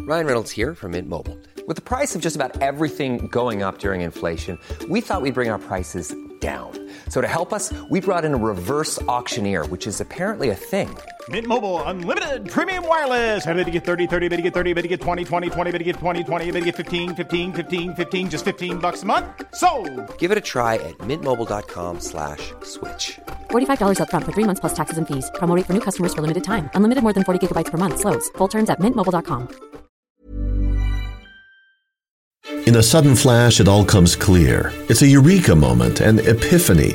Ryan Reynolds here from Mint Mobile. With the price of just about everything going up during inflation, we thought we'd bring our prices down. So to help us, we brought in a reverse auctioneer, which is apparently a thing. Mint Mobile Unlimited Premium Wireless. How to get 30, 30, bit to get 30, bit to get 20, 20, 20, bit to get 20, 20, bit to get 15, 15, 15, 15, just $15 a month? Sold! Give it a try at mintmobile.com/switch. $45 up front for 3 months plus taxes and fees. Promo rate for new customers for limited time. Unlimited more than 40 gigabytes per month. Slows full terms at mintmobile.com. In a sudden flash, it all comes clear. It's a eureka moment, an epiphany.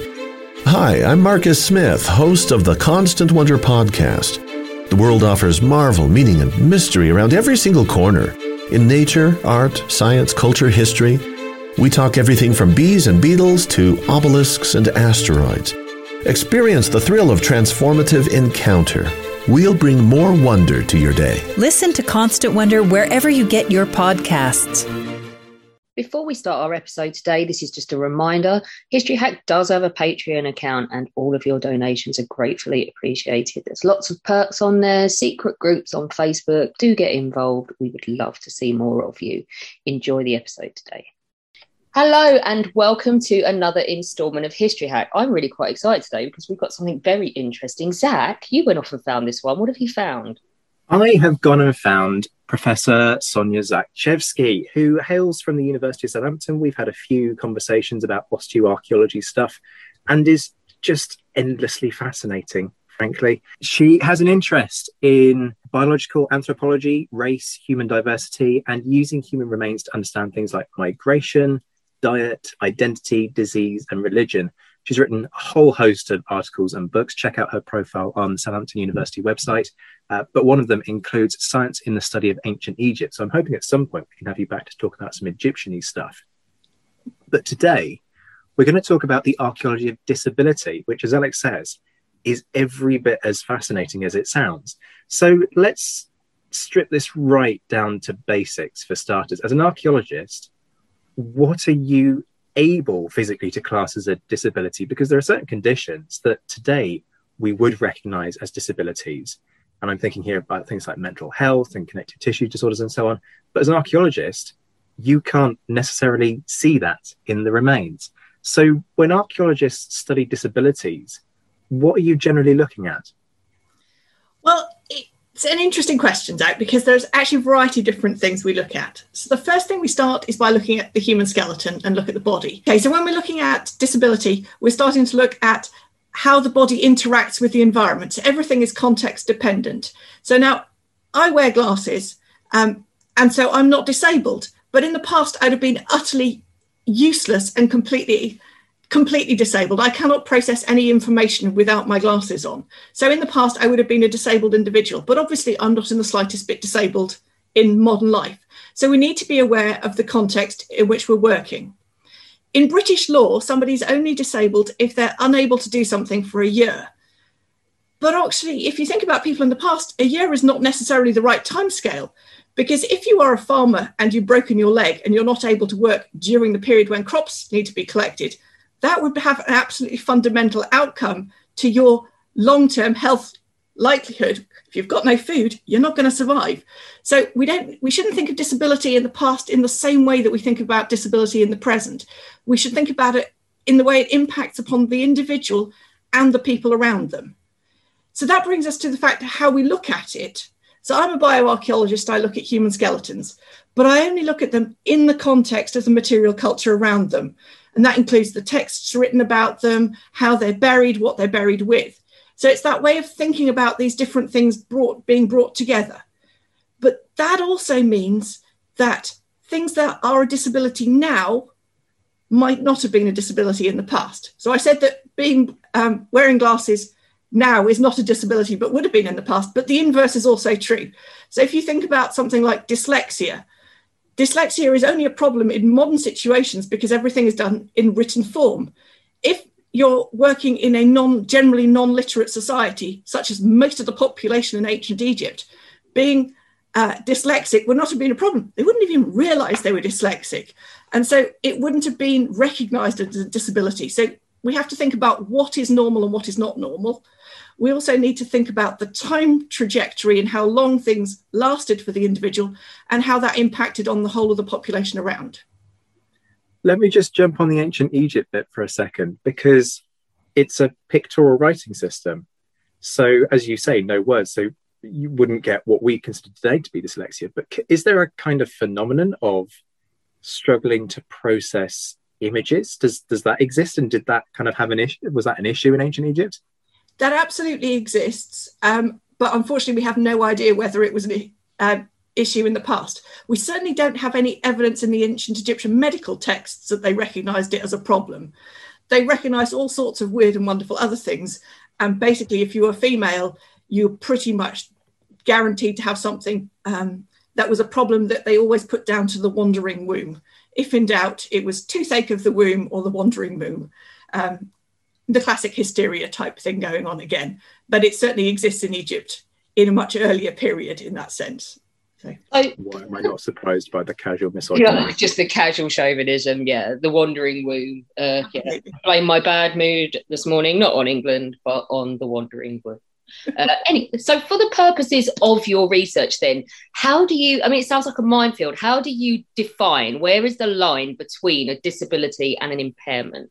Hi, I'm Marcus Smith, host of the Constant Wonder podcast. The world offers marvel, meaning, and mystery around every single corner. In nature, art, science, culture, history, we talk everything from bees and beetles to obelisks and asteroids. Experience the thrill of transformative encounter. We'll bring more wonder to your day. Listen to Constant Wonder wherever you get your podcasts. Before we start our episode today, this is just a reminder. History Hack does have a Patreon account and all of your donations are gratefully appreciated. There's lots of perks on there, secret groups on Facebook. Do get involved. We would love to see more of you. Enjoy the episode today. Hello and welcome to another instalment of History Hack. I'm really quite excited today because we've got something very interesting. Zach, you went off and found this one. What have you found? I have gone and found Professor Sonia Zakrzewski, who hails from the University of Southampton. We've had a few conversations about osteoarchaeology stuff and is just endlessly fascinating, frankly. She has an interest in biological anthropology, race, human diversity, and using human remains to understand things like migration, diet, identity, disease, and religion. She's written a whole host of articles and books. Check out her profile on the Southampton University website. But one of them includes Science in the Study of Ancient Egypt. So I'm hoping at some point we can have you back to talk about some Egyptian-y stuff. But today, we're going to talk about the archaeology of disability, which, as Alex says, is every bit as fascinating as it sounds. So let's strip this right down to basics for starters. As an archaeologist, what are you able physically to class as a disability? Because there are certain conditions that today we would recognize as disabilities. And I'm thinking here about things like mental health and connective tissue disorders and so on. But as an archaeologist, you can't necessarily see that in the remains. So when archaeologists study disabilities, what are you generally looking at? Well, it's an interesting question, Zach, because there's actually a variety of different things we look at. So the first thing we start is by looking at the human skeleton and look at the body. Okay, so when we're looking at disability, we're starting to look at how the body interacts with the environment. So everything is context dependent. So now I wear glasses and so I'm not disabled, but in the past I'd have been utterly useless and completely disabled. I cannot process any information without my glasses on. So in the past I would have been a disabled individual, but obviously I'm not in the slightest bit disabled in modern life. So we need to be aware of the context in which we're working. In British law, somebody's only disabled if they're unable to do something for a year. But actually, if you think about people in the past, a year is not necessarily the right timescale, because if you are a farmer and you've broken your leg and you're not able to work during the period when crops need to be collected, that would have an absolutely fundamental outcome to your long-term health likelihood. If you've got no food, you're not going to survive. So we shouldn't think of disability in the past in the same way that we think about disability in the present. We should think about it in the way it impacts upon the individual and the people around them. So that brings us to the fact of how we look at it. So I'm a bioarchaeologist, I look at human skeletons, but I only look at them in the context of the material culture around them. And that includes the texts written about them, how they're buried, what they're buried with. So it's that way of thinking about these different things being brought together. But that also means that things that are a disability now might not have been a disability in the past. So I said that wearing glasses now is not a disability, but would have been in the past. But the inverse is also true. So if you think about something like dyslexia is only a problem in modern situations because everything is done in written form. If you're working in a generally non-literate society, such as most of the population in ancient Egypt, being dyslexic would not have been a problem. They wouldn't have even realized they were dyslexic. And so it wouldn't have been recognized as a disability. So we have to think about what is normal and what is not normal. We also need to think about the time trajectory and how long things lasted for the individual and how that impacted on the whole of the population around. Let me just jump on the ancient Egypt bit for a second, because it's a pictorial writing system. So, as you say, no words. So you wouldn't get what we consider today to be dyslexia. But is there a kind of phenomenon of struggling to process images? Does that exist? And did that kind of have an issue? Was that an issue in ancient Egypt? That absolutely exists. But unfortunately, we have no idea whether it was an issue in the past. We certainly don't have any evidence in the ancient Egyptian medical texts that they recognized it as a problem. They recognized all sorts of weird and wonderful other things. And basically, if you were female, you're pretty much guaranteed to have something that was a problem that they always put down to the wandering womb. If in doubt, it was toothache of the womb or the wandering womb. The classic hysteria type thing going on again. But it certainly exists in Egypt in a much earlier period in that sense. So. Why am I not surprised by the casual misogyny? Yeah, just the casual chauvinism, the wandering womb. Blame my bad mood this morning, not on England, but on the wandering womb. Anyway, so for the purposes of your research then, how do you, it sounds like a minefield, how do you define, where is the line between a disability and an impairment?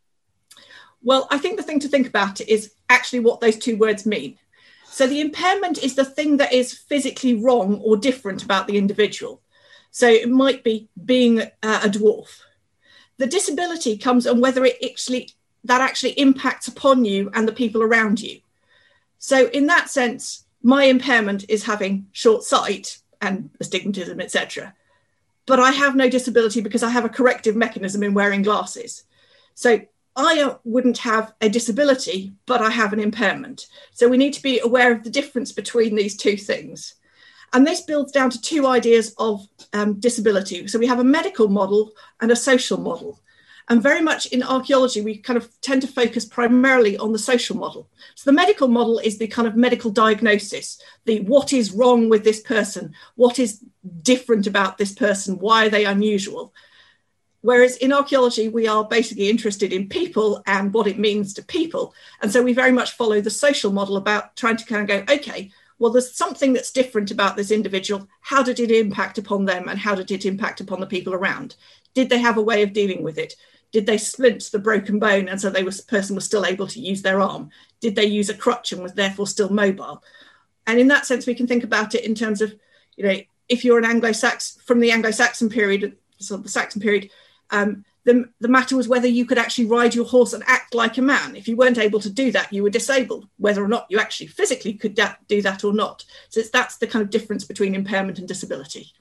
Well, I think the thing to think about is actually what those two words mean. So the impairment is the thing that is physically wrong or different about the individual. So it might be being a dwarf. The disability comes on whether that actually impacts upon you and the people around you. So in that sense, my impairment is having short sight and astigmatism, etc. But I have no disability because I have a corrective mechanism in wearing glasses. So I wouldn't have a disability, but I have an impairment. So we need to be aware of the difference between these two things. And this builds down to two ideas of disability. So we have a medical model and a social model. And very much in archaeology, we kind of tend to focus primarily on the social model. So the medical model is the kind of medical diagnosis, the what is wrong with this person, what is different about this person, why are they unusual? Whereas in archaeology, we are basically interested in people and what it means to people. And so we very much follow the social model about trying to kind of go, okay, well, there's something that's different about this individual. How did it impact upon them? And how did it impact upon the people around? Did they have a way of dealing with it? Did they splint the broken bone and so the person was still able to use their arm? Did they use a crutch and was therefore still mobile? And in that sense, we can think about it in terms of, if you're an Anglo-Saxon, from the Anglo-Saxon period, so the Saxon period, the matter was whether you could actually ride your horse and act like a man. If you weren't able to do that, you were disabled, whether or not you actually physically could do that or not. So that's the kind of difference between impairment and disability.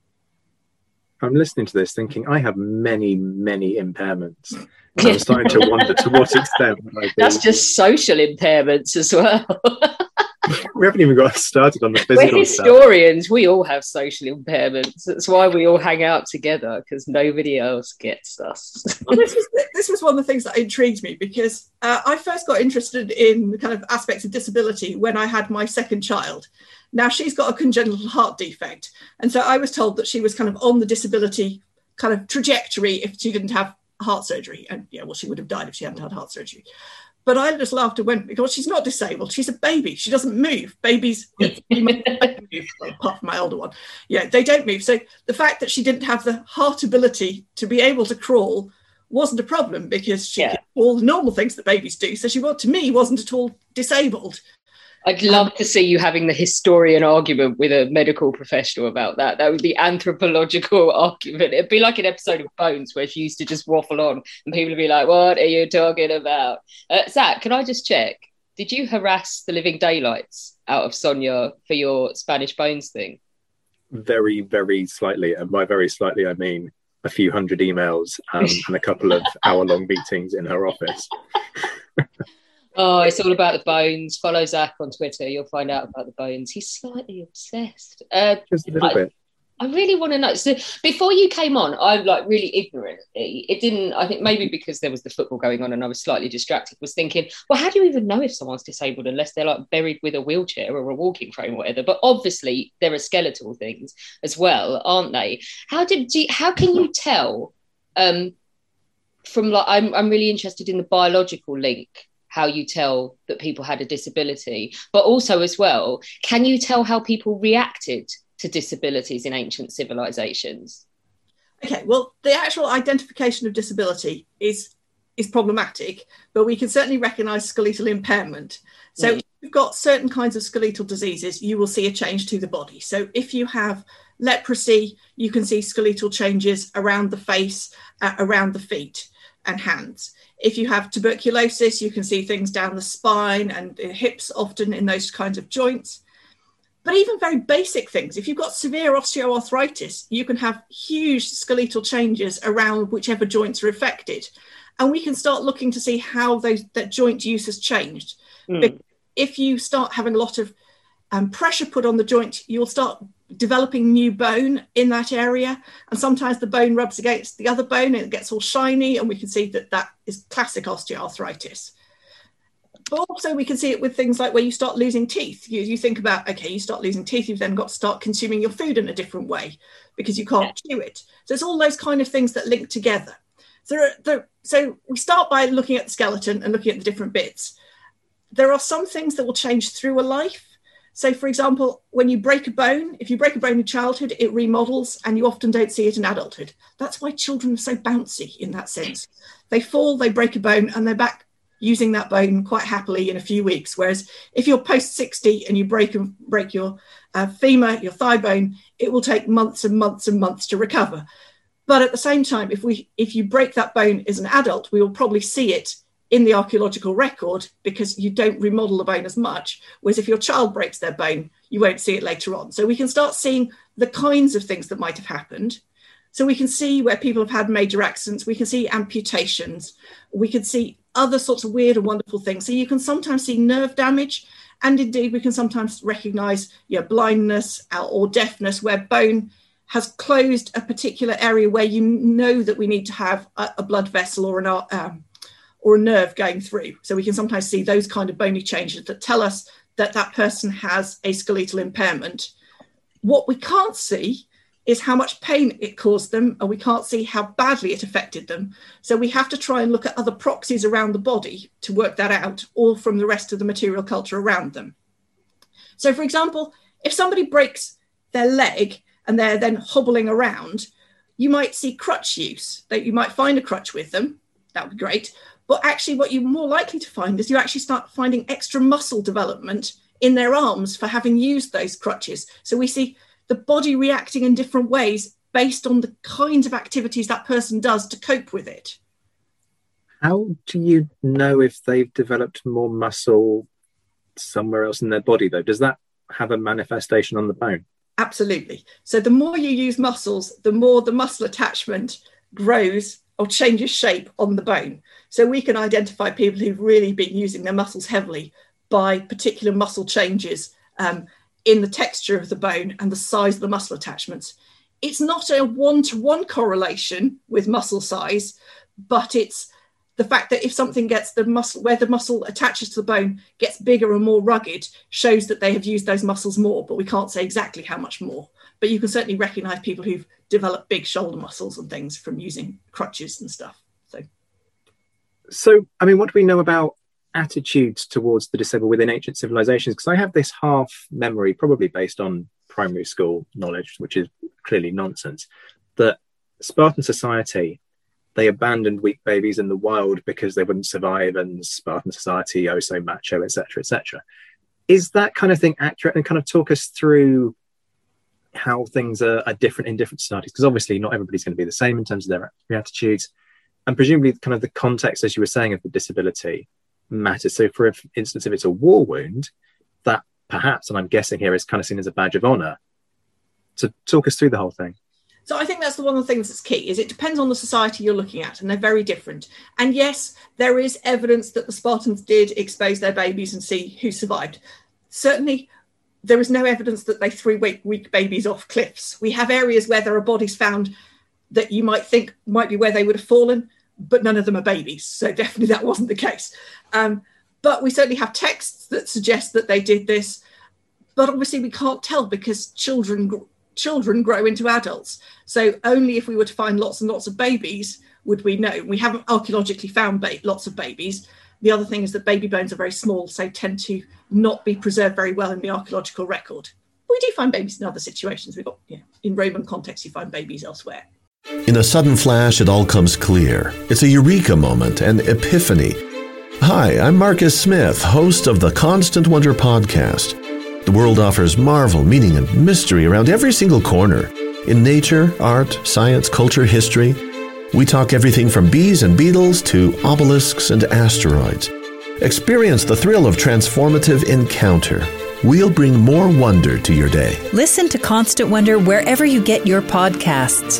I'm listening to this thinking I have many, many impairments. And I'm starting to wonder to what extent. That's just social impairments as well. We haven't even got started on the physical We're historians. Stuff. We all have social impairments. That's why we all hang out together, because nobody else gets us. Well, this was one of the things that intrigued me, because I first got interested in the kind of aspects of disability when I had my second child. Now, she's got a congenital heart defect. And so I was told that she was kind of on the disability kind of trajectory if she didn't have heart surgery. And she would have died if she hadn't had heart surgery. But I just laughed and went, because she's not disabled. She's a baby. She doesn't move. Babies move, apart from my older one. Yeah, they don't move. So the fact that she didn't have the heart ability to be able to crawl wasn't a problem, because she did all the normal things that babies do. So she, to me, wasn't at all disabled. I'd love to see you having the historian argument with a medical professional about that. That would be anthropological argument. It'd be like an episode of Bones where she used to just waffle on and people would be like, what are you talking about? Zach, can I just check? Did you harass the living daylights out of Sonia for your Spanish Bones thing? Very, very slightly. And by very slightly, I mean a few hundred emails and a couple of hour-long meetings in her office. Oh, it's all about the bones. Follow Zach on Twitter. You'll find out about the bones. He's slightly obsessed. Just a little bit. I really want to know. So before you came on, I really ignorantly, it didn't, I think maybe because there was the football going on and I was slightly distracted, was thinking, well, how do you even know if someone's disabled unless they're buried with a wheelchair or a walking frame or whatever? But obviously there are skeletal things as well, aren't they? How can you tell from I'm really interested in the biological link. how you tell that people had a disability, but also as well, can you tell how people reacted to disabilities in ancient civilizations? Okay, well, the actual identification of disability is problematic, but we can certainly recognise skeletal impairment. So if you've got certain kinds of skeletal diseases, you will see a change to the body. So if you have leprosy, you can see skeletal changes around the face, around the feet and hands. If you have tuberculosis, you can see things down the spine and hips, often in those kinds of joints. But even very basic things, if you've got severe osteoarthritis, you can have huge skeletal changes around whichever joints are affected. And we can start looking to see how that joint use has changed. If you start having a lot of pressure put on the joint, you'll start developing new bone in that area. And sometimes the bone rubs against the other bone and it gets all shiny. And we can see that is classic osteoarthritis. But also we can see it with things like where you start losing teeth. You think about, okay, you start losing teeth, you've then got to start consuming your food in a different way because you can't chew it. So it's all those kind of things that link together. So we start by looking at the skeleton and looking at the different bits. There are some things that will change through a life. So, for example, when you break a bone, if you break a bone in childhood, it remodels and you often don't see it in adulthood. That's why children are so bouncy in that sense. They fall, they break a bone, and they're back using that bone quite happily in a few weeks. Whereas if you're post 60 and you break your femur, your thigh bone, it will take months and months and months to recover. But at the same time, if you break that bone as an adult, we will probably see it in the archaeological record because you don't remodel the bone as much. Whereas if your child breaks their bone, you won't see it later on. So we can start seeing the kinds of things that might have happened. So we can see where people have had major accidents. We can see amputations. We can see other sorts of weird and wonderful things. So you can sometimes see nerve damage. And indeed, we can sometimes recognize blindness or deafness where bone has closed a particular area where you know that we need to have a blood vessel or a nerve going through. So we can sometimes see those kind of bony changes that tell us that that person has a skeletal impairment. What we can't see is how much pain it caused them, and we can't see how badly it affected them. So we have to try and look at other proxies around the body to work that out, or from the rest of the material culture around them. So, for example, if somebody breaks their leg and they're then hobbling around, you might see crutch use, that you might find a crutch with them. That would be great. But actually what you're more likely to find is you actually start finding extra muscle development in their arms for having used those crutches. So we see the body reacting in different ways based on the kinds of activities that person does to cope with it. How do you know if they've developed more muscle somewhere else in their body, though? Does that have a manifestation on the bone? Absolutely. So the more you use muscles, the more the muscle attachment grows or changes shape on the bone. So we can identify people who've really been using their muscles heavily by particular muscle changes in the texture of the bone and the size of the muscle attachments. It's not a one-to-one correlation with muscle size, but it's the fact that if something gets the muscle, where the muscle attaches to the bone gets bigger and more rugged, shows that they have used those muscles more, but we can't say exactly how much more. But you can certainly recognize people who've developed big shoulder muscles and things from using crutches and stuff. So, I mean, what do we know about attitudes towards the disabled within ancient civilizations? Because I have this half memory, probably based on primary school knowledge, which is clearly nonsense, that Spartan society, they abandoned weak babies in the wild because they wouldn't survive, and Spartan society, oh so macho, etc., etc. Is that kind of thing accurate? And kind of talk us through how things are different in different societies, because obviously not everybody's going to be the same in terms of their attitudes, and presumably kind of the context, as you were saying, of the disability matters. So for instance, if it's a war wound, that perhaps, and I'm guessing here, is kind of seen as a badge of honor. So talk us through the whole thing. So I think that's one of the things that's key, is it depends on the society you're looking at, and they're very different. And yes, there is evidence that the Spartans did expose their babies and see who survived. Certainly, there is no evidence that they threw weak babies off cliffs. We have areas where there are bodies found that you might think might be where they would have fallen, but none of them are babies. So definitely that wasn't the case. But we certainly have texts that suggest that they did this. But obviously we can't tell because children grow into adults. So only if we were to find lots and lots of babies would we know. We haven't archaeologically found lots of babies. The other thing is that baby bones are very small, so tend to not be preserved very well in the archaeological record. We do find babies in other situations. We've got, in Roman context, you find babies elsewhere. In a sudden flash, it all comes clear. It's a eureka moment, an epiphany. Hi, I'm Marcus Smith, host of the Constant Wonder podcast. The world offers marvel, meaning, and mystery around every single corner. In nature, art, science, culture, history, we talk everything from bees and beetles to obelisks and asteroids. Experience the thrill of transformative encounter. We'll bring more wonder to your day. Listen to Constant Wonder wherever you get your podcasts.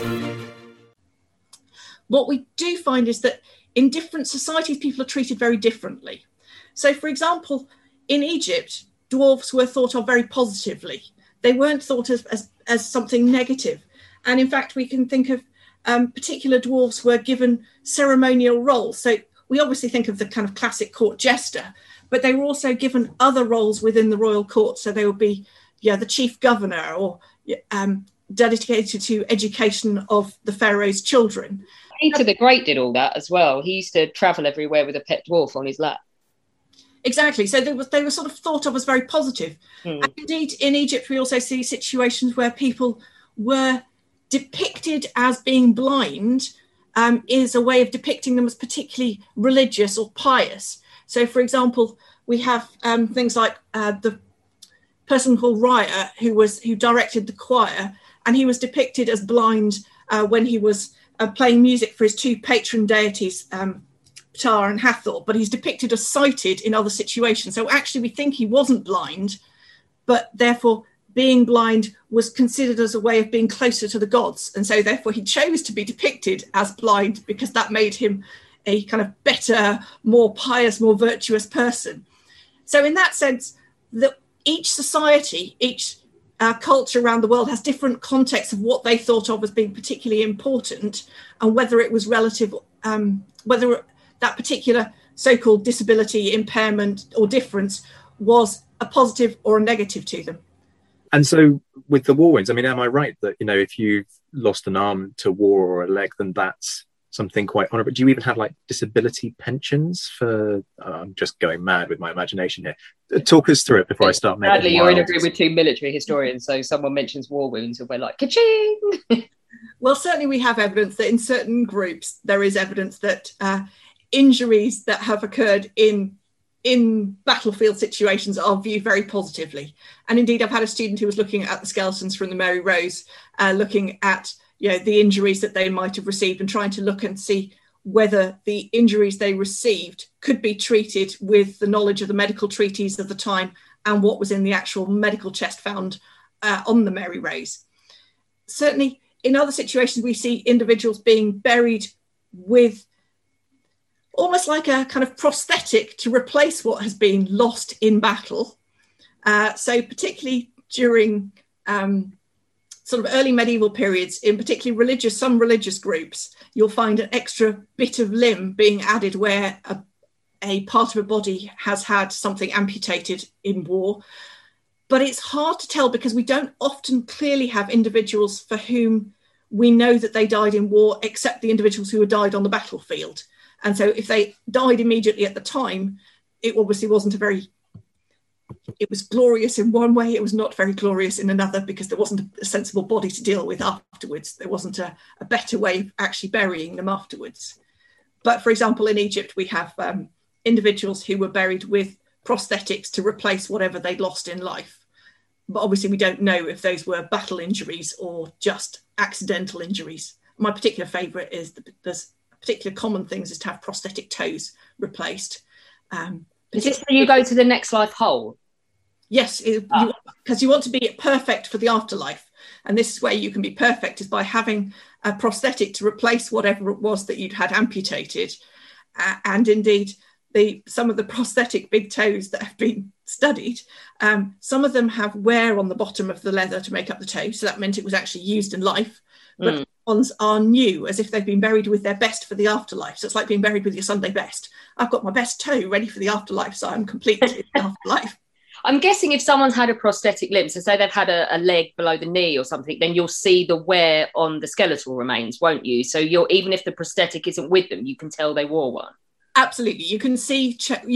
What we do find is that in different societies, people are treated very differently. So, for example, in Egypt, dwarves were thought of very positively. They weren't thought of as something negative. And in fact, we can think of particular dwarves were given ceremonial roles. So we obviously think of the kind of classic court jester, but they were also given other roles within the royal court. So they would be the chief governor or dedicated to education of the pharaoh's children. Peter the Great did all that as well. He used to travel everywhere with a pet dwarf on his lap. Exactly. So they were sort of thought of as very positive. And indeed, in Egypt, we also see situations where people were depicted as being blind is a way of depicting them as particularly religious or pious. So, for example, we have things like the person called Raya, who directed the choir, and he was depicted as blind when he was playing music for his two patron deities, Ptah and Hathor, but he's depicted as sighted in other situations. So actually we think he wasn't blind, but therefore being blind was considered as a way of being closer to the gods. And so therefore he chose to be depicted as blind because that made him a kind of better, more pious, more virtuous person. So in that sense, each society, each culture around the world has different contexts of what they thought of as being particularly important, and whether it was relative, whether that particular so-called disability, impairment or difference was a positive or a negative to them. And so with the war wounds, I mean, am I right that, if you've lost an arm to war or a leg, then that's something quite honourable? Do you even have like disability pensions for, I'm just going mad with my imagination here. Talk us through it before I start making Sadly, you're in a group with two military historians, so someone mentions war wounds and we're like, ka-ching! Well, certainly we have evidence that in certain groups, there is evidence that injuries that have occurred in battlefield situations are viewed very positively. And indeed, I've had a student who was looking at the skeletons from the Mary Rose, looking at the injuries that they might have received and trying to look and see whether the injuries they received could be treated with the knowledge of the medical treaties of the time and what was in the actual medical chest found on the Mary Rose. Certainly, in other situations, we see individuals being buried with almost like a kind of prosthetic to replace what has been lost in battle. So particularly during sort of early medieval periods, in particularly some religious groups, you'll find an extra bit of limb being added where a part of a body has had something amputated in war. But it's hard to tell because we don't often clearly have individuals for whom we know that they died in war, except the individuals who had died on the battlefield. And so if they died immediately at the time, it obviously wasn't it was glorious in one way, it was not very glorious in another, because there wasn't a sensible body to deal with afterwards. There wasn't a better way of actually burying them afterwards. But for example, in Egypt, we have individuals who were buried with prosthetics to replace whatever they'd lost in life. But obviously we don't know if those were battle injuries or just accidental injuries. My particular favourite is there's particular common things is to have prosthetic toes replaced. Is this where you go to the next life whole? Yes, because you want to be perfect for the afterlife. And this is where you can be perfect, is by having a prosthetic to replace whatever it was that you'd had amputated. And indeed, some of the prosthetic big toes that have been studied, some of them have wear on the bottom of the leather to make up the toe. So that meant it was actually used in life. But ones are new, as if they've been buried with their best for the afterlife. So it's like being buried with your Sunday best. I've got my best toe ready for the afterlife, so I'm complete in the afterlife. I'm guessing if someone's had a prosthetic limb, so say they've had a leg below the knee or something, then you'll see the wear on the skeletal remains, won't you? So even if the prosthetic isn't with them, you can tell they wore one. Absolutely. You can see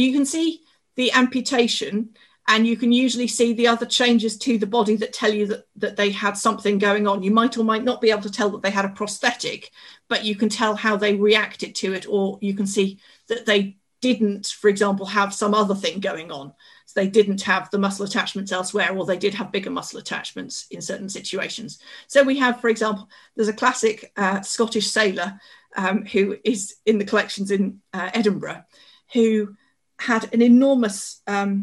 the amputation, and you can usually see the other changes to the body that tell you that they had something going on. You might or might not be able to tell that they had a prosthetic, but you can tell how they reacted to it, or you can see that they didn't, for example, have some other thing going on. So they didn't have the muscle attachments elsewhere, or they did have bigger muscle attachments in certain situations. So we have, for example, there's a classic Scottish sailor who is in the collections in Edinburgh, who had an enormous,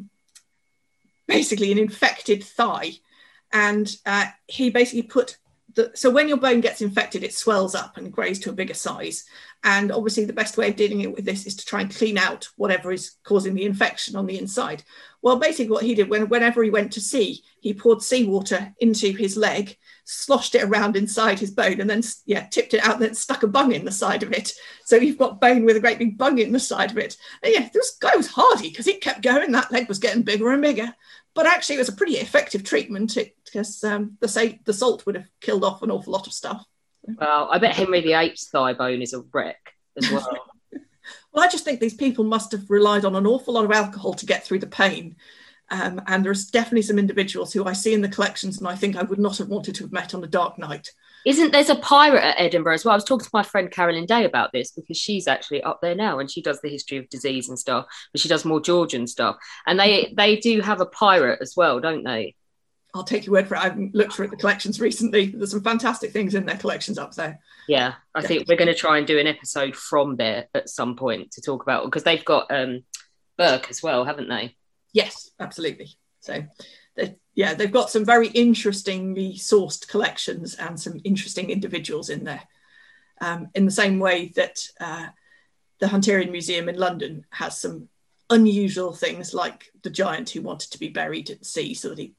basically an infected thigh. And he basically put so when your bone gets infected, it swells up and grows to a bigger size. And obviously the best way of dealing with this is to try and clean out whatever is causing the infection on the inside. Well, basically what he did, whenever he went to sea, he poured seawater into his leg, sloshed it around inside his bone, and then tipped it out and then stuck a bung in the side of it. So you've got bone with a great big bung in the side of it. And this guy was hardy because he kept going. That leg was getting bigger and bigger. But actually, it was a pretty effective treatment because the salt would have killed off an awful lot of stuff. Well, I bet Henry VIII's thigh bone is a wreck as well. Well, I just think these people must have relied on an awful lot of alcohol to get through the pain. And there's definitely some individuals who I see in the collections and I think I would not have wanted to have met on a dark night. There's a pirate at Edinburgh as well? I was talking to my friend Carolyn Day about this because she's actually up there now and she does the history of disease and stuff, but she does more Georgian stuff. And they do have a pirate as well, don't they? I'll take your word for it. I've looked through the collections recently. There's some fantastic things in their collections up there. Yeah, I think we're going to try and do an episode from there at some point to talk about, because they've got Burke as well, haven't they? Yes, absolutely. So they've got some very interestingly sourced collections and some interesting individuals in there. In the same way that the Hunterian Museum in London has some unusual things, like the giant who wanted to be buried at sea, so that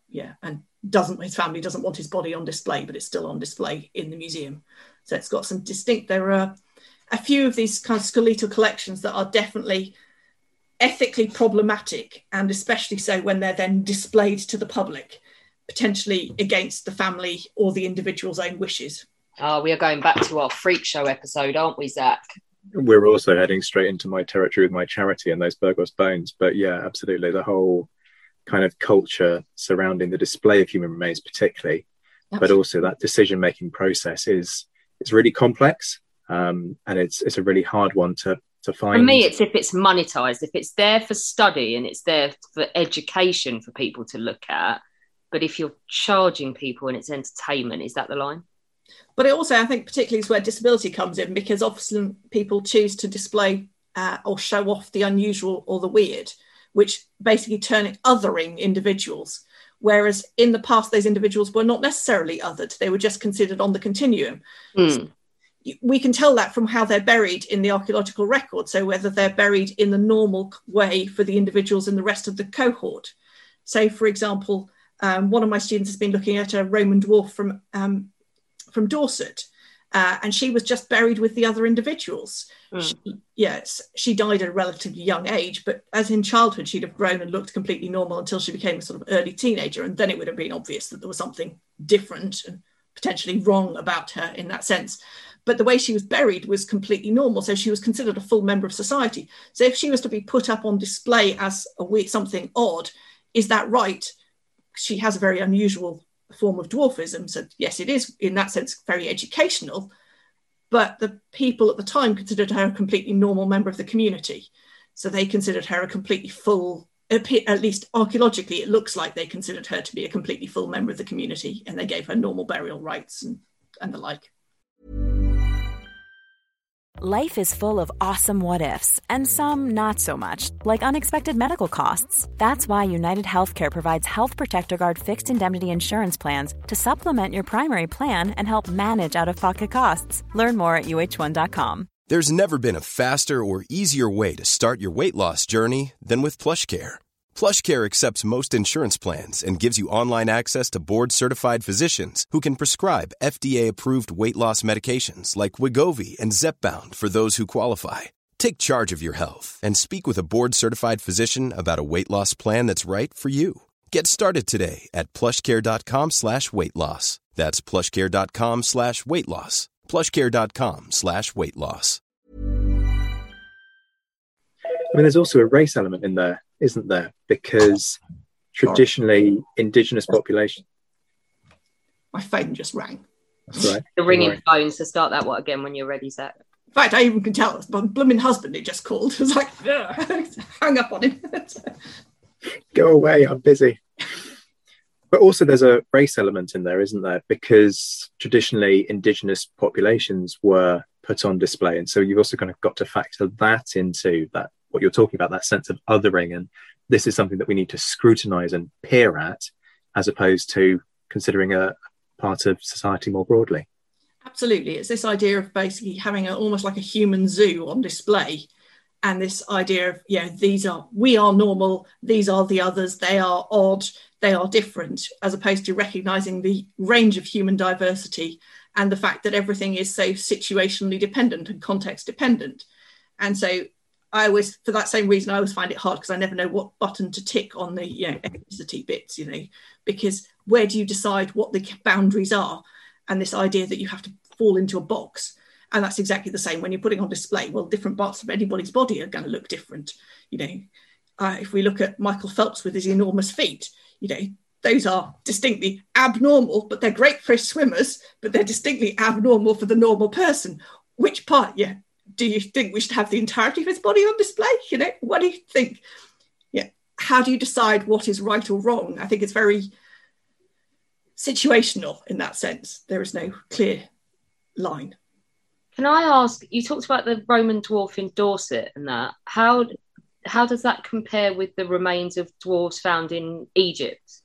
his family doesn't want his body on display, but it's still on display in the museum. So it's got some distinct. There are a few of these kind of skeletal collections that are definitely ethically problematic, and especially so when they're then displayed to the public, potentially against the family or the individual's own wishes. Oh, we are going back to our freak show episode, aren't we, Zach? We're also heading straight into my territory with my charity and those Burgos bones. But yeah, absolutely. The whole kind of culture surrounding the display of human remains particularly, but also that decision-making process is really complex. And it's a really hard one to find. For me, it's if it's monetized, if it's there for study and it's there for education for people to look at. But if you're charging people and it's entertainment, is that the line? But it also, I think, particularly is where disability comes in, because often people choose to display or show off the unusual or the weird, which basically turn othering individuals. Whereas in the past, those individuals were not necessarily othered. They were just considered on the continuum. So we can tell that from how they're buried in the archaeological record. So whether they're buried in the normal way for the individuals in the rest of the cohort. So, for example, one of my students has been looking at a Roman dwarf from Dorset, and she was just buried with the other individuals. She died at a relatively young age, but as in childhood, she'd have grown and looked completely normal until she became a sort of early teenager, and then it would have been obvious that there was something different and potentially wrong about her in that sense. But the way she was buried was completely normal, so she was considered a full member of society. So if she was to be put up on display as something odd, is that right? She has a very unusual form of dwarfism, so yes, it is in that sense very educational, but the people at the time considered her a completely normal member of the community, so they considered her a completely full, at least archaeologically it looks like they considered her to be a completely full member of the community, and they gave her normal burial rights and the like. Life is full of awesome what-ifs, and some not so much, like unexpected medical costs. That's why United Healthcare provides Health Protector Guard fixed indemnity insurance plans to supplement your primary plan and help manage out-of-pocket costs. Learn more at uh1.com. There's never been a faster or easier way to start your weight loss journey than with PlushCare. PlushCare accepts most insurance plans and gives you online access to board-certified physicians who can prescribe FDA-approved weight loss medications like Wegovy and Zepbound for those who qualify. Take charge of your health and speak with a board-certified physician about a weight loss plan that's right for you. Get started today at plushcare.com/weight-loss. That's plushcare.com/weight-loss. plushcare.com/weight-loss. I mean, there's also a race element in there, isn't there? Because traditionally, indigenous population. My phone just rang. That's right. The ringing phone, so start that one again when you're ready, Zach. In fact, I even can tell it's my blooming husband. It just called. It was like, hang up on him. Go away, I'm busy. But also there's a race element in there, isn't there? Because traditionally indigenous populations were put on display. And so you've also kind of got to factor that into that, what you're talking about, that sense of othering. And this is something that we need to scrutinize and peer at, as opposed to considering a part of society more broadly. Absolutely. It's this idea of basically having almost like a human zoo on display. And this idea of, we are normal, these are the others, they are odd, they are different, as opposed to recognizing the range of human diversity and the fact that everything is so situationally dependent and context dependent. And so I always, for that same reason, I always find it hard because I never know what button to tick on the ethnicity bits, because where do you decide what the boundaries are? And this idea that you have to fall into a box. And that's exactly the same when you're putting on display. Well, different parts of anybody's body are going to look different. If we look at Michael Phelps with his enormous feet, those are distinctly abnormal, but they're great for swimmers, but they're distinctly abnormal for the normal person. Which part, do you think we should have the entirety of his body on display? What do you think? How do you decide what is right or wrong? I think it's very situational in that sense. There is no clear line. Can I ask, you talked about the Roman dwarf in Dorset and that. How does that compare with the remains of dwarves found in Egypt?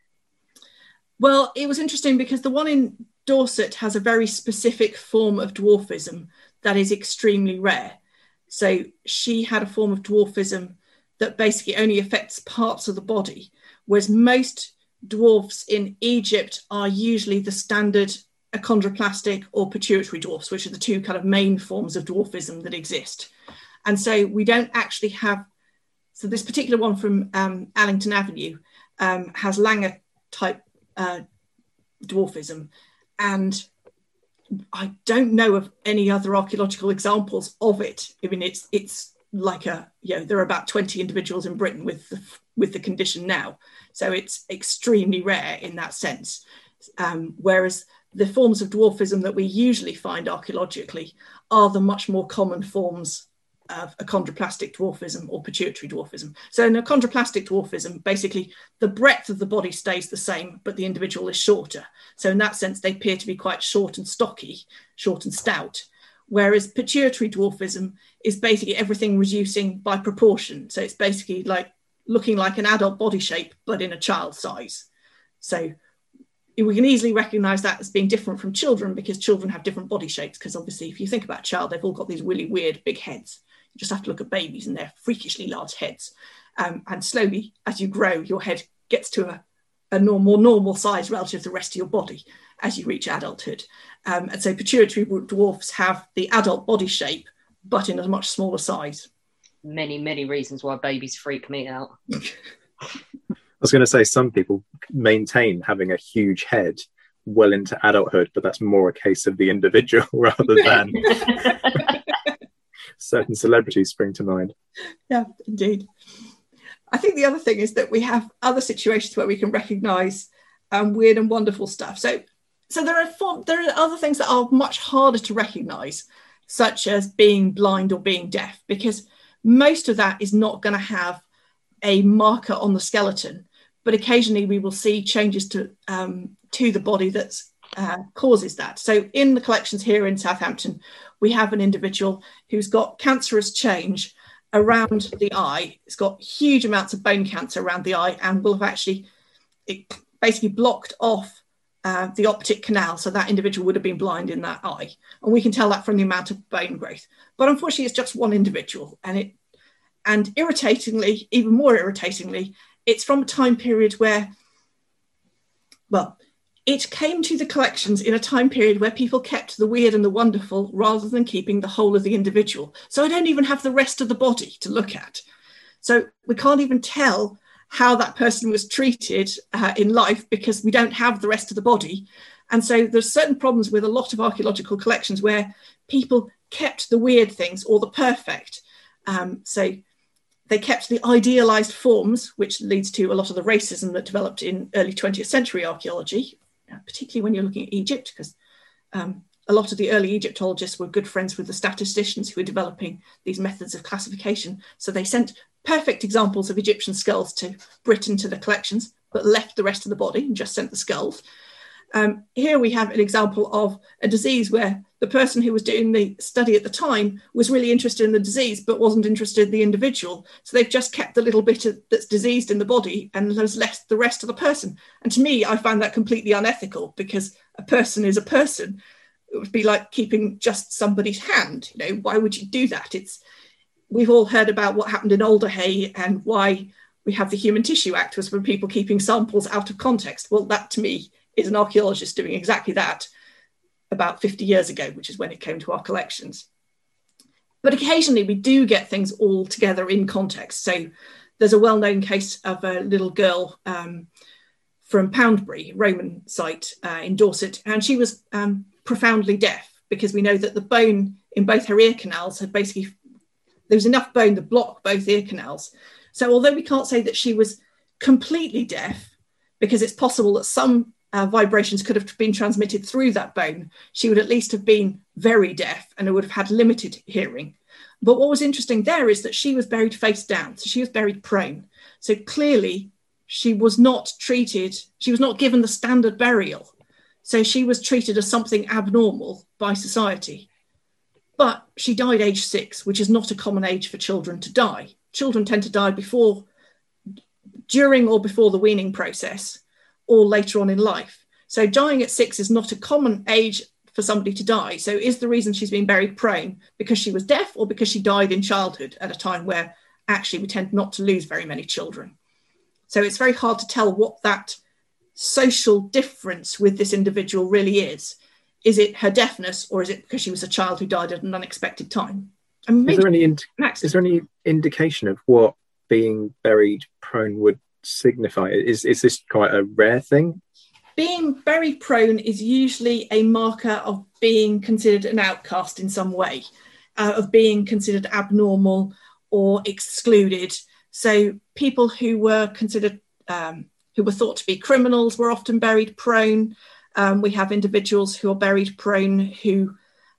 Well, it was interesting because the one in Dorset has a very specific form of dwarfism that is extremely rare. So she had a form of dwarfism that basically only affects parts of the body, whereas most dwarfs in Egypt are usually the standard achondroplastic or pituitary dwarfs, which are the two kind of main forms of dwarfism that exist. And so we don't actually have, so this particular one from Allington Avenue has Langer type dwarfism. And I don't know of any other archaeological examples of it. I mean, it's like there are about 20 individuals in Britain with the condition now. So it's extremely rare in that sense. Whereas the forms of dwarfism that we usually find archaeologically are the much more common forms of achondroplastic dwarfism or pituitary dwarfism. So in achondroplastic dwarfism, basically the breadth of the body stays the same, but the individual is shorter. So in that sense, they appear to be quite short and stocky, short and stout. Whereas pituitary dwarfism is basically everything reducing by proportion. So it's basically like looking like an adult body shape, but in a child size. So we can easily recognize that as being different from children because children have different body shapes. Because obviously, if you think about a child, they've all got these really weird big heads. You just have to look at babies and they're freakishly large heads. And slowly, as you grow, your head gets to a more normal size relative to the rest of your body as you reach adulthood. And so pituitary dwarfs have the adult body shape, but in a much smaller size. Many, many reasons why babies freak me out. I was going to say some people maintain having a huge head well into adulthood, but that's more a case of the individual rather than certain celebrities spring to mind. Yeah, indeed. I think the other thing is that we have other situations where we can recognise weird and wonderful stuff. So there are other things that are much harder to recognise, such as being blind or being deaf, because most of that is not going to have a marker on the skeleton. But occasionally we will see changes to the body that causes that. So in the collections here in Southampton, we have an individual who's got cancerous change around the eye. It's got huge amounts of bone cancer around the eye and will have actually basically blocked off the optic canal. So that individual would have been blind in that eye. And we can tell that from the amount of bone growth. But unfortunately, it's just one individual. And irritatingly, even more irritatingly, it's from a time period where, well, it came to the collections in a time period where people kept the weird and the wonderful rather than keeping the whole of the individual. So I don't even have the rest of the body to look at. So we can't even tell how that person was treated in life because we don't have the rest of the body. And so there's certain problems with a lot of archaeological collections where people kept the weird things or the perfect. So they kept the idealized forms, which leads to a lot of the racism that developed in early 20th century archaeology, particularly when you're looking at Egypt, because a lot of the early Egyptologists were good friends with the statisticians who were developing these methods of classification. So they sent perfect examples of Egyptian skulls to Britain to the collections, but left the rest of the body and just sent the skulls. Here we have an example of a disease where the person who was doing the study at the time was really interested in the disease, but wasn't interested in the individual. So they've just kept the little bit that's diseased in the body and has left the rest of the person. And to me, I find that completely unethical, because a person is a person. It would be like keeping just somebody's hand. Why would you do that? We've all heard about what happened in Alderhay, and why we have the Human Tissue Act was for people keeping samples out of context. Well, that to me is an archaeologist doing exactly that about 50 years ago, which is when it came to our collections. But occasionally we do get things all together in context. So there's a well-known case of a little girl from Poundbury, Roman site in Dorset, and she was profoundly deaf, because we know that the bone in both her ear canals had basically, there was enough bone to block both ear canals. So although we can't say that she was completely deaf, because it's possible that some vibrations could have been transmitted through that bone, she would at least have been very deaf and would have had limited hearing. But what was interesting there is that she was buried face down, so she was buried prone. So clearly she was not treated, she was not given the standard burial. So she was treated as something abnormal by society. But she died age 6, which is not a common age for children to die. Children tend to die during or before the weaning process, or later on in life. So dying at 6 is not a common age for somebody to die. So is the reason she's been buried prone because she was deaf, or because she died in childhood at a time where actually we tend not to lose very many children? So it's very hard to tell what that social difference with this individual really is. Is it her deafness, or is it because she was a child who died at an unexpected time? And is there any indication of what being buried prone would signify? Is this quite a rare thing? Being buried prone is usually a marker of being considered an outcast in some way, of being considered abnormal or excluded. So people who were considered, who were thought to be criminals, were often buried prone. We have individuals who are buried prone who,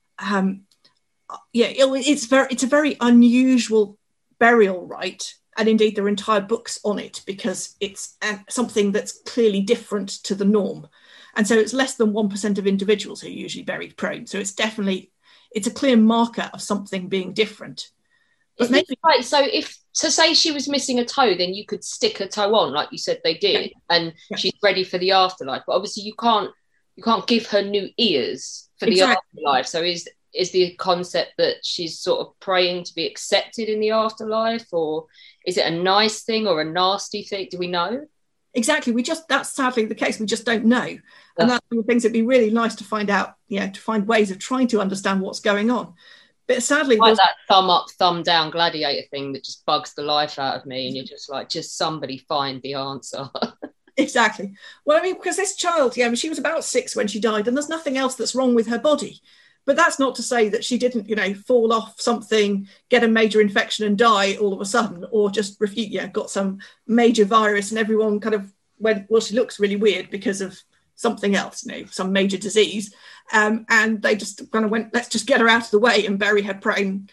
it's a very unusual burial rite. And indeed, there are entire books on it, because it's something that's clearly different to the norm. And so it's less than 1% of individuals who are usually buried prone. So it's a clear marker of something being different. But maybe, right, so say she was missing a toe, then you could stick a toe on, like you said they did, and she's ready for the afterlife. But obviously you can't give her new ears for the afterlife. So is the concept that she's sort of praying to be accepted in the afterlife, or is it a nice thing or a nasty thing? Do we know? Exactly. That's sadly the case. We just don't know. And that's one of the things that'd be really nice to find out, to find ways of trying to understand what's going on. But sadly, like that thumb up, thumb down gladiator thing that just bugs the life out of me. And you're just like, just somebody find the answer. Exactly. Well, I mean, because this child, she was about 6 when she died, and there's nothing else that's wrong with her body. But that's not to say that she didn't, fall off something, get a major infection and die all of a sudden, or just got some major virus and everyone kind of went, well, she looks really weird because of something else, some major disease. And they just kind of went, let's just get her out of the way and bury her prone.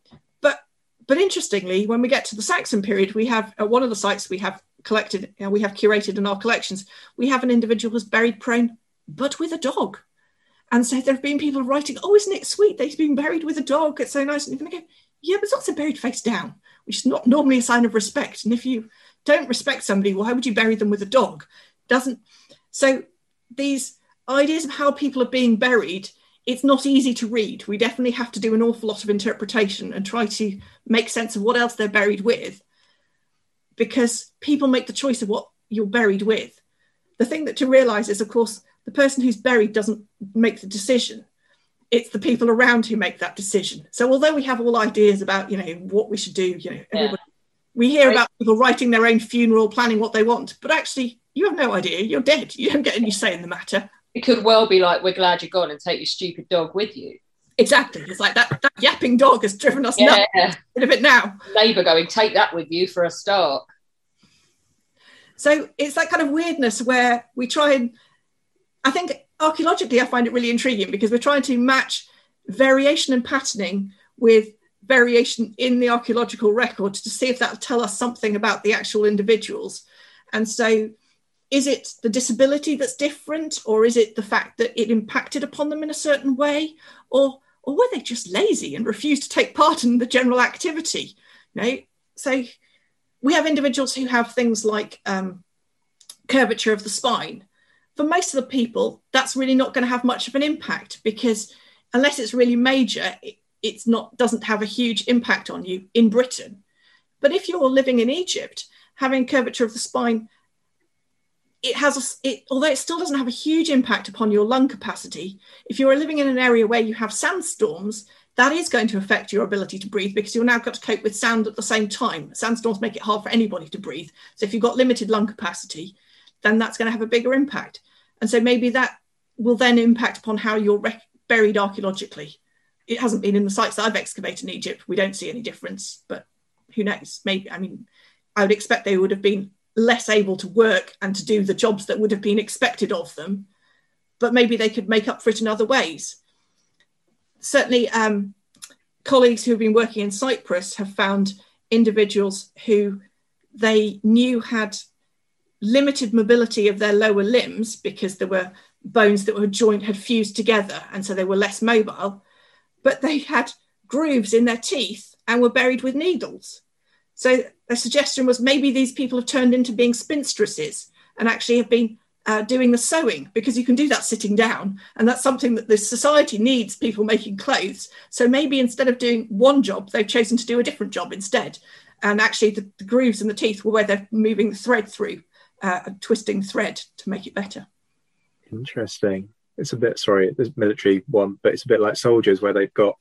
But interestingly, when we get to the Saxon period, we have at one of the sites we have collected, we have curated in our collections, we have an individual who's buried prone, but with a dog. And so there have been people writing, oh, isn't it sweet? They've been buried with a dog. It's so nice. And you're going to go, yeah, but it's also buried face down, which is not normally a sign of respect. And if you don't respect somebody, why would you bury them with a dog? So these ideas of how people are being buried, it's not easy to read. We definitely have to do an awful lot of interpretation and try to make sense of what else they're buried with, because people make the choice of what you're buried with. The thing that to realise is, of course, the person who's buried doesn't make the decision. It's the people around who make that decision. So although we have all ideas about, what we should do, we hear about people writing their own funeral, planning what they want, but actually you have no idea. You're dead. You don't get any say in the matter. It could well be like, we're glad you're gone, and take your stupid dog with you. Exactly. It's like that yapping dog has driven us nuts. Get rid of it now. Neighbour going, take that with you for a start. So it's that kind of weirdness where we try and, I think archaeologically I find it really intriguing because we're trying to match variation and patterning with variation in the archaeological record to see if that will tell us something about the actual individuals. And so is it the disability that's different, or is it the fact that it impacted upon them in a certain way, or were they just lazy and refused to take part in the general activity? So we have individuals who have things like curvature of the spine. For most of the people, that's really not going to have much of an impact, because unless it's really major, doesn't have a huge impact on you in Britain. But if you're living in Egypt, having curvature of the spine, although it still doesn't have a huge impact upon your lung capacity, if you're living in an area where you have sandstorms, that is going to affect your ability to breathe, because you've now got to cope with sound at the same time. Sandstorms make it hard for anybody to breathe. So if you've got limited lung capacity, then that's going to have a bigger impact. And so maybe that will then impact upon how you're buried archaeologically. It hasn't been in the sites that I've excavated in Egypt. We don't see any difference, but who knows? Maybe, I would expect they would have been less able to work and to do the jobs that would have been expected of them, but maybe they could make up for it in other ways. Certainly, colleagues who have been working in Cyprus have found individuals who they knew had limited mobility of their lower limbs because there were bones that had fused together, and so they were less mobile, but they had grooves in their teeth and were buried with needles. So the suggestion was maybe these people have turned into being spinstresses and actually have been doing the sewing, because you can do that sitting down, and that's something that this society needs, people making clothes. So maybe instead of doing one job, they've chosen to do a different job instead. And actually the grooves in the teeth were where they're moving the thread through, twisting thread to make it better. Interesting. It's a bit, sorry, there's military one, but it's a bit like soldiers where they've got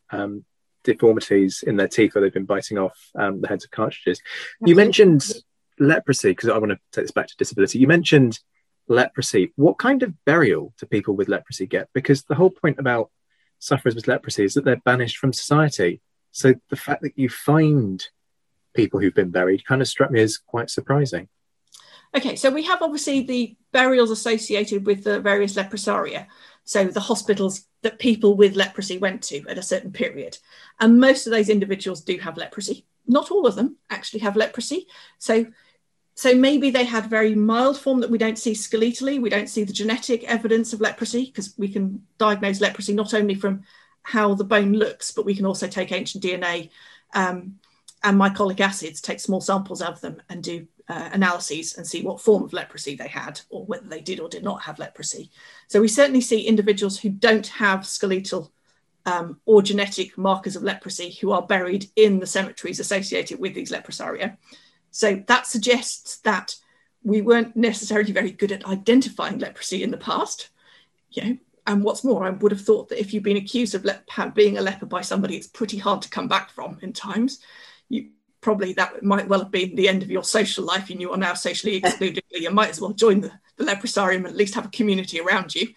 deformities in their teeth where they've been biting off the heads of cartridges. You mentioned leprosy, because I want to take this back to disability. You mentioned leprosy. What kind of burial do people with leprosy get? Because the whole point about sufferers with leprosy is that they're banished from society. So the fact that you find people who've been buried kind of struck me as quite surprising. Okay, so we have obviously the burials associated with the various leprosaria. So the hospitals that people with leprosy went to at a certain period. And most of those individuals do have leprosy. Not all of them actually have leprosy. So maybe they had very mild form that we don't see skeletally. We don't see the genetic evidence of leprosy, because we can diagnose leprosy not only from how the bone looks, but we can also take ancient DNA and mycolic acids, take small samples of them and do analyses and see what form of leprosy they had, or whether they did or did not have leprosy. So we certainly see individuals who don't have skeletal or genetic markers of leprosy who are buried in the cemeteries associated with these leprosaria. So that suggests that we weren't necessarily very good at identifying leprosy in the past, and what's more, I would have thought that if you've been accused of being a leper by somebody it's pretty hard to come back from in times. Probably that might well have been the end of your social life, and you are now socially excluded. You might as well join the leprosarium and at least have a community around you.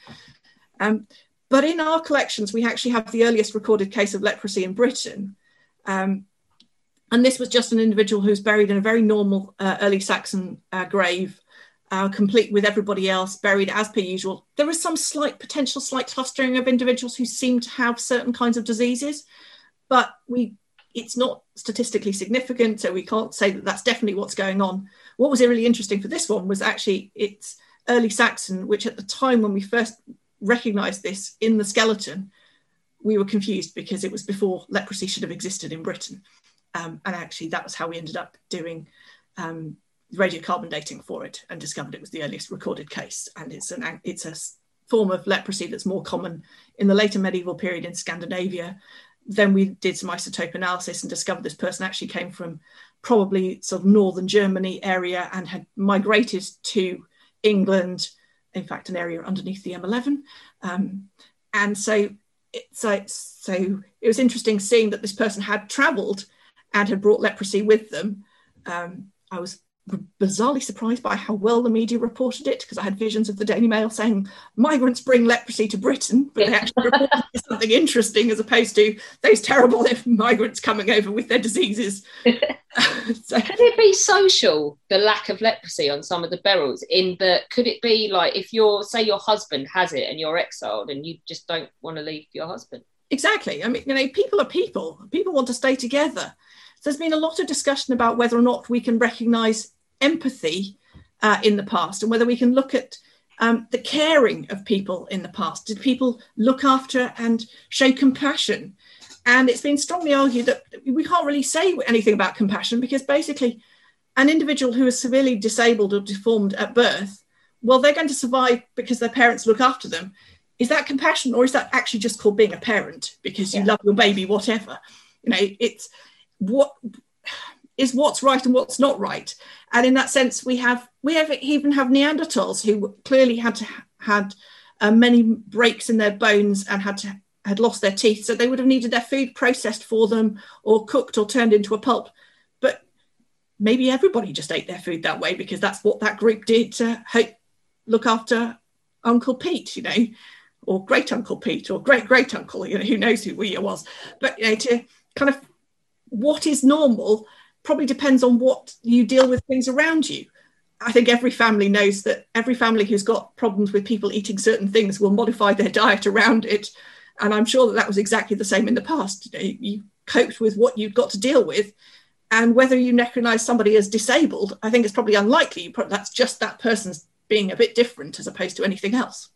But in our collections, we actually have the earliest recorded case of leprosy in Britain. And this was just an individual who's buried in a very normal early Saxon grave, complete with everybody else, buried as per usual. There is some slight clustering of individuals who seem to have certain kinds of diseases, but it's not statistically significant, so we can't say that that's definitely what's going on. What was really interesting for this one was actually it's early Saxon, which at the time when we first recognised this in the skeleton, we were confused because it was before leprosy should have existed in Britain. And actually that was how we ended up doing radiocarbon dating for it and discovered it was the earliest recorded case. And it's a form of leprosy that's more common in the later medieval period in Scandinavia. Then we did some isotope analysis and discovered this person actually came from probably sort of northern Germany area and had migrated to England, in fact, an area underneath the M11. And so it was interesting seeing that this person had travelled and had brought leprosy with them. I was bizarrely surprised by how well the media reported it, because I had visions of the Daily Mail saying migrants bring leprosy to Britain, but they actually reported something interesting as opposed to those terrible migrants coming over with their diseases. So, could it be social, the lack of leprosy on some of the burials? Could it be like if your husband has it and you're exiled and you just don't want to leave your husband? Exactly. I mean, people are people. People want to stay together. So there's been a lot of discussion about whether or not we can recognise empathy in the past, and whether we can look at the caring of people in the past. Did people look after and show compassion? And it's been strongly argued that we can't really say anything about compassion, because basically an individual who is severely disabled or deformed at birth, well, they're going to survive because their parents look after them. Is that compassion, or is that actually just called being a parent because you love your baby, whatever? It's what's right and what's not right. And in that sense, we even have Neanderthals who clearly had many breaks in their bones and had lost their teeth, so they would have needed their food processed for them or cooked or turned into a pulp. But maybe everybody just ate their food that way because that's what that group did to look after Uncle Pete, or great Uncle Pete, or great uncle, who knows who he was. But to kind of what is normal probably depends on what you deal with things around you. I think every family knows that every family who's got problems with people eating certain things will modify their diet around it. And I'm sure that was exactly the same in the past. You coped with what you'd got to deal with. And whether you recognise somebody as disabled, I think it's probably unlikely. That's just that person's being a bit different as opposed to anything else.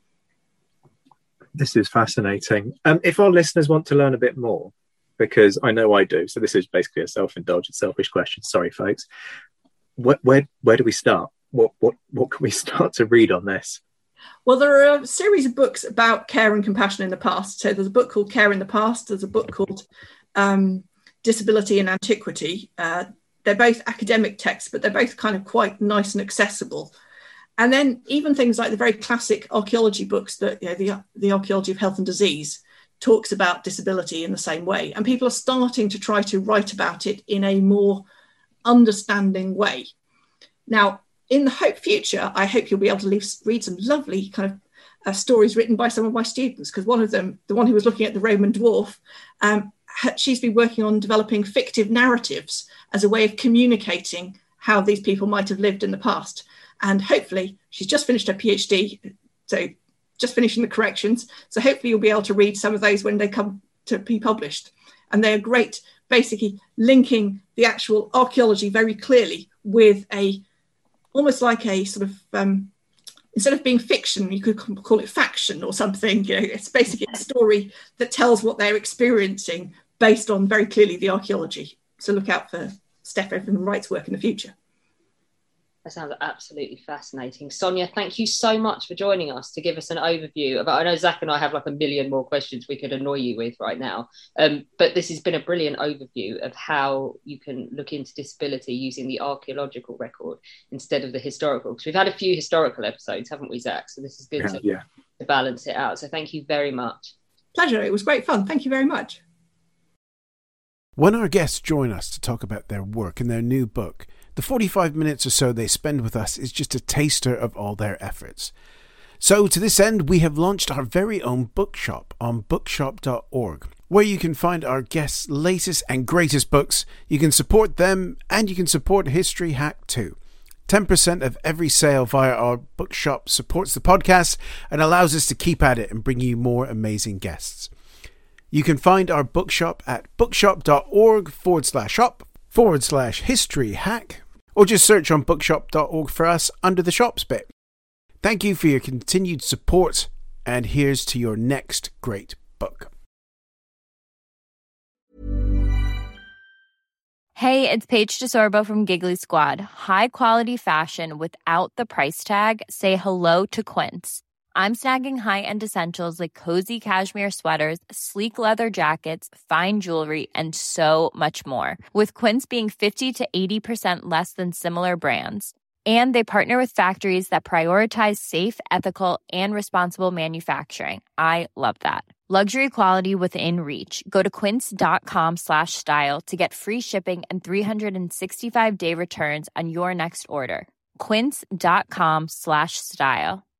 This is fascinating. If our listeners want to learn a bit more, because I know I do, so this is basically a self-indulgent, selfish question. Sorry, folks. Where do we start? What can we start to read on this? Well, there are a series of books about care and compassion in the past. So there's a book called Care in the Past. There's a book called Disability in Antiquity. They're both academic texts, but they're both kind of quite nice and accessible. And then even things like the very classic archaeology books, that the Archaeology of Health and Disease talks about disability in the same way. And people are starting to try to write about it in a more understanding way. Now, in the future, I hope you'll be able to read some lovely kind of stories written by some of my students, because one of them, the one who was looking at the Roman dwarf, she's been working on developing fictive narratives as a way of communicating how these people might have lived in the past. And hopefully, she's just finished her PhD, so just finishing the corrections. So hopefully you'll be able to read some of those when they come to be published. And they're great, basically linking the actual archaeology very clearly with almost like a sort of, instead of being fiction, you could call it faction or something. It's basically a story that tells what they're experiencing based on very clearly the archaeology. So look out for Steph Evan Wright's work in the future. That sounds absolutely fascinating. Sonia, thank you so much for joining us to give us an overview about, I know Zach and I have like a million more questions we could annoy you with right now, but this has been a brilliant overview of how you can look into disability using the archaeological record instead of the historical, because we've had a few historical episodes, haven't we, Zach? So this is good to balance it out. So thank you very much. Pleasure. It was great fun. Thank you very much. When our guests join us to talk about their work and their new book, the 45 minutes or so they spend with us is just a taster of all their efforts. So to this end, we have launched our very own bookshop on bookshop.org, where you can find our guests' latest and greatest books. You can support them, and you can support History Hack too. 10% of every sale via our bookshop supports the podcast and allows us to keep at it and bring you more amazing guests. You can find our bookshop at bookshop.org/shop/History Hack, or just search on bookshop.org for us under the shops bit. Thank you for your continued support, and here's to your next great book. Hey, it's Paige DeSorbo from Giggly Squad. High quality fashion without the price tag. Say hello to Quince. I'm snagging high-end essentials like cozy cashmere sweaters, sleek leather jackets, fine jewelry, and so much more. With Quince being 50 to 80% less than similar brands. And they partner with factories that prioritize safe, ethical, and responsible manufacturing. I love that. Luxury quality within reach. Go to quince.com/style to get free shipping and 365-day returns on your next order. Quince.com/style.